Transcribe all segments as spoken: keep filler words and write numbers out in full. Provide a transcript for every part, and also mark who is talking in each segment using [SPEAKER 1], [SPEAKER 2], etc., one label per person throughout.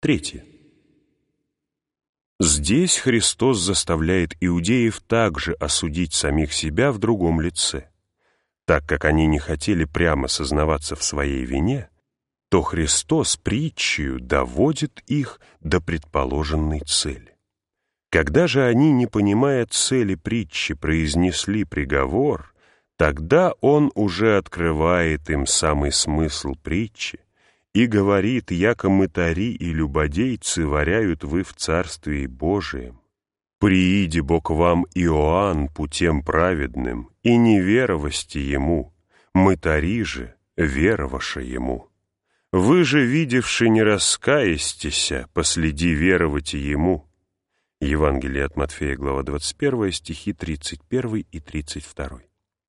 [SPEAKER 1] Третье. Здесь Христос заставляет иудеев также осудить самих себя в другом лице. Так как они не хотели прямо сознаваться в своей вине, то Христос притчею доводит их до предположенной цели. Когда же они, не понимая цели притчи, произнесли приговор, тогда Он уже открывает им самый смысл притчи и говорит: «Яко мытари и любодейцы варяют вы в Царствии Божием. Прииди бо к вам Иоанн путем праведным, и не веровасти ему, мытари же вероваша ему. Вы же, видевши, не раскаестеся, последи веровати ему». Евангелие от Матфея, глава двадцать первая, стихи тридцать первый и тридцать второй.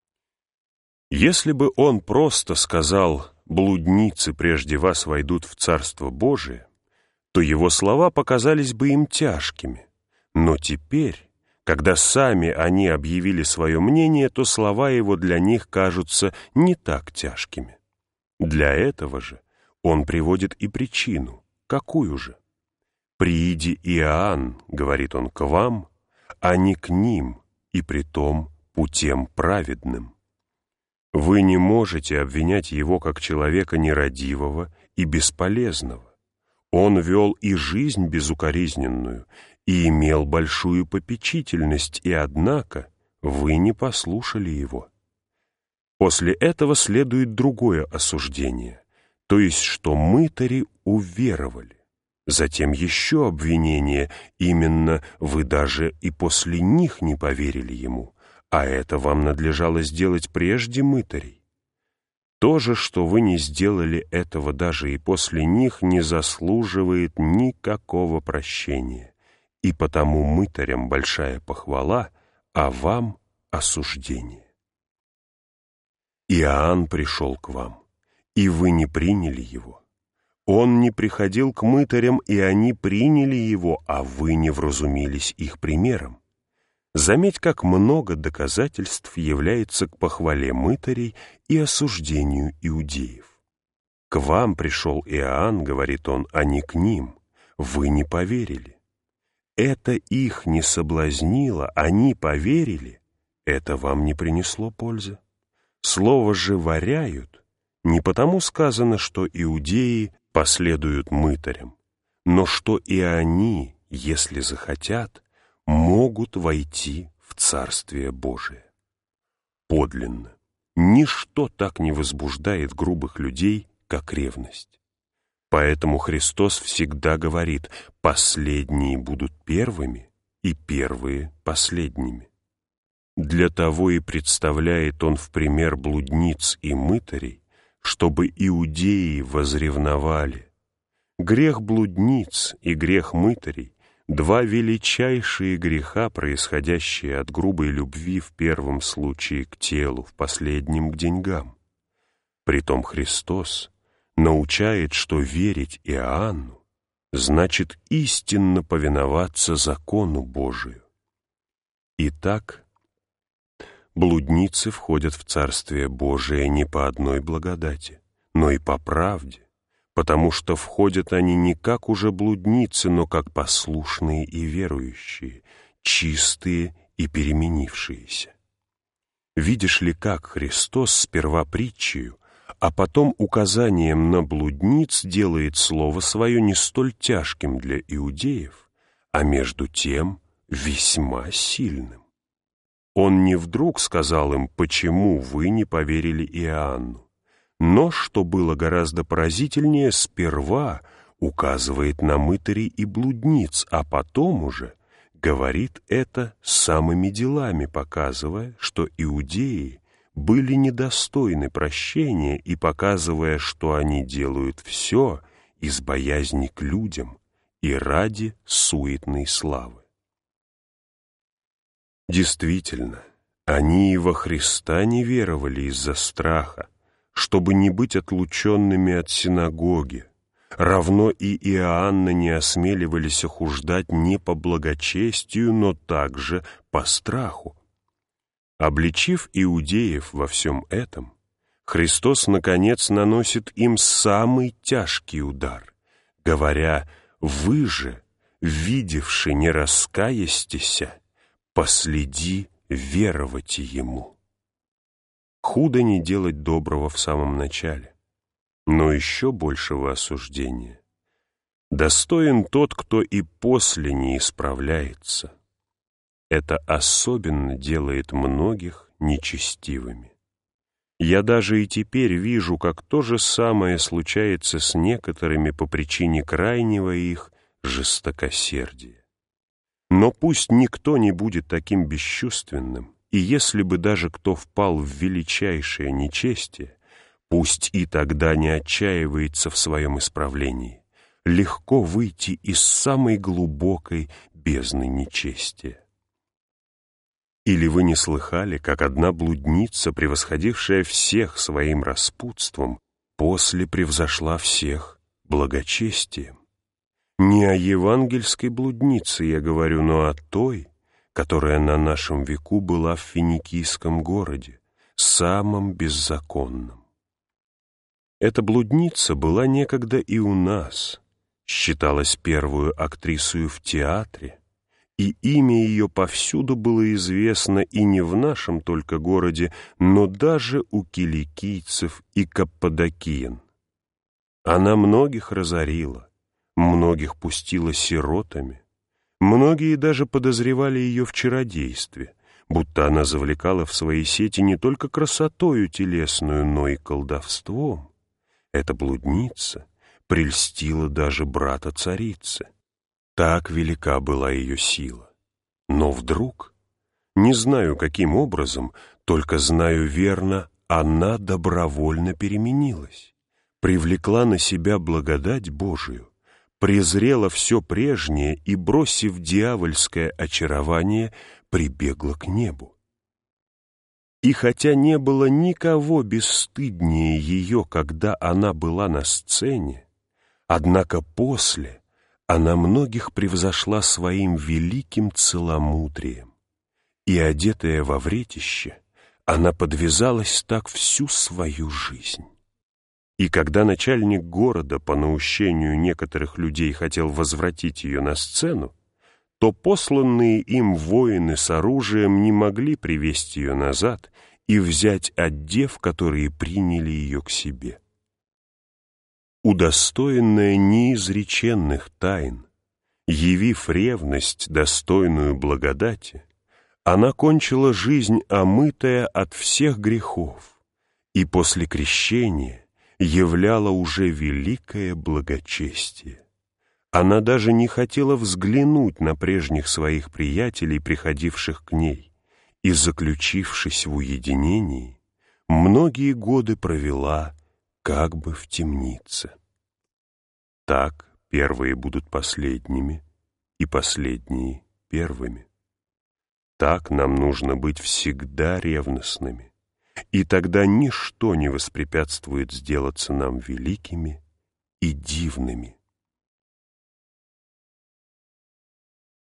[SPEAKER 1] Если бы он просто сказал: «Блудницы прежде вас войдут в Царство Божие», то его слова показались бы им тяжкими. Но теперь, когда сами они объявили свое мнение, то слова его для них кажутся не так тяжкими. Для этого же он приводит и причину. Какую же? «Прииди Иоанн, — говорит он, — к вам, а не к ним, и притом путем праведным». Вы не можете обвинять его как человека нерадивого и бесполезного. Он вел и жизнь безукоризненную, и имел большую попечительность, и однако вы не послушали его. После этого следует другое осуждение, то есть, что мытари уверовали. Затем еще обвинение, именно вы даже и после них не поверили ему, а это вам надлежало сделать прежде мытарей. То же, что вы не сделали этого даже и после них, не заслуживает никакого прощения, и потому мытарям большая похвала, а вам осуждение. Иоанн пришел к вам, и вы не приняли его. Он не приходил к мытарям, и они приняли его, а вы не вразумились их примером. Заметь, как много доказательств является к похвале мытарей и осуждению иудеев. «К вам пришел Иоанн, — говорит он, — а не к ним. Вы не поверили. Это их не соблазнило, они поверили. Это вам не принесло пользы. Слово же «варяют» не потому сказано, что иудеи последуют мытарям, но что и они, если захотят, могут войти в Царствие Божие. Подлинно, ничто так не возбуждает грубых людей, как ревность. Поэтому Христос всегда говорит: «Последние будут первыми, и первые — последними». Для того и представляет Он в пример блудниц и мытарей, чтобы иудеи возревновали. Грех блудниц и грех мытарей — два величайшие греха, происходящие от грубой любви в первом случае к телу, в последнем — к деньгам. Притом Христос научает, что верить Иоанну значит истинно повиноваться закону Божию. Итак, блудницы входят в Царствие Божие не по одной благодати, но и по правде, потому что входят они не как уже блудницы, но как послушные и верующие, чистые и переменившиеся. Видишь ли, как Христос сперва притчею, а потом указанием на блудниц делает слово свое не столь тяжким для иудеев, а между тем весьма сильным. Он не вдруг сказал им: «Почему вы не поверили Иоанну?», но, что было гораздо поразительнее, сперва указывает на мытарей и блудниц, а потом уже говорит это самыми делами, показывая, что иудеи были недостойны прощения, и показывая, что они делают все из боязни к людям и ради суетной славы. Действительно, они и во Христа не веровали из-за страха, чтобы не быть отлученными от синагоги, равно и Иоанна не осмеливались охуждать не по благочестию, но также по страху. Обличив иудеев во всем этом, Христос, наконец, наносит им самый тяжкий удар, говоря: вы же, видевши, не раскаястеся, последи веровать ему. Худо не делать доброго в самом начале, но еще большего осуждения достоин тот, кто и после не исправляется. Это особенно делает многих нечестивыми. Я даже и теперь вижу, как то же самое случается с некоторыми по причине крайнего их жестокосердия. Но пусть никто не будет таким бесчувственным, и если бы даже кто впал в величайшее нечестие, пусть и тогда не отчаивается в своем исправлении. Легко выйти из самой глубокой бездны нечестия. Или вы не слыхали, как одна блудница, превосходившая всех своим распутством, после превзошла всех благочестием? Не о евангельской блуднице я говорю, но о той, которая на нашем веку была в финикийском городе, самом беззаконном. Эта блудница была некогда и у нас, считалась первую актрисою в театре, и имя ее повсюду было известно и не в нашем только городе, но даже у киликийцев и каппадокиян. Она многих разорила, многих пустила сиротами, многие даже подозревали ее в чародействе, будто она завлекала в свои сети не только красотою телесную, но и колдовством. Эта блудница прельстила даже брата царицы. Так велика была ее сила. Но вдруг, не знаю каким образом, только знаю верно, она добровольно переменилась, привлекла на себя благодать Божию, презрела все прежнее и, бросив дьявольское очарование, прибегла к небу. И хотя не было никого бесстыднее ее, когда она была на сцене, однако после она многих превзошла своим великим целомудрием, и, одетая во вретище, она подвязалась так всю свою жизнь. И когда начальник города по наущению некоторых людей хотел возвратить ее на сцену, то посланные им воины с оружием не могли привести ее назад и взять от дев, которые приняли ее к себе. Удостоенная неизреченных тайн, явив ревность, достойную благодати, она кончила жизнь, омытая от всех грехов, и после крещения являла уже великое благочестие. Она даже не хотела взглянуть на прежних своих приятелей, приходивших к ней, и, заключившись в уединении, многие годы провела как бы в темнице. Так первые будут последними, и последние первыми. Так нам нужно быть всегда ревностными, и тогда ничто не воспрепятствует сделаться нам великими и дивными.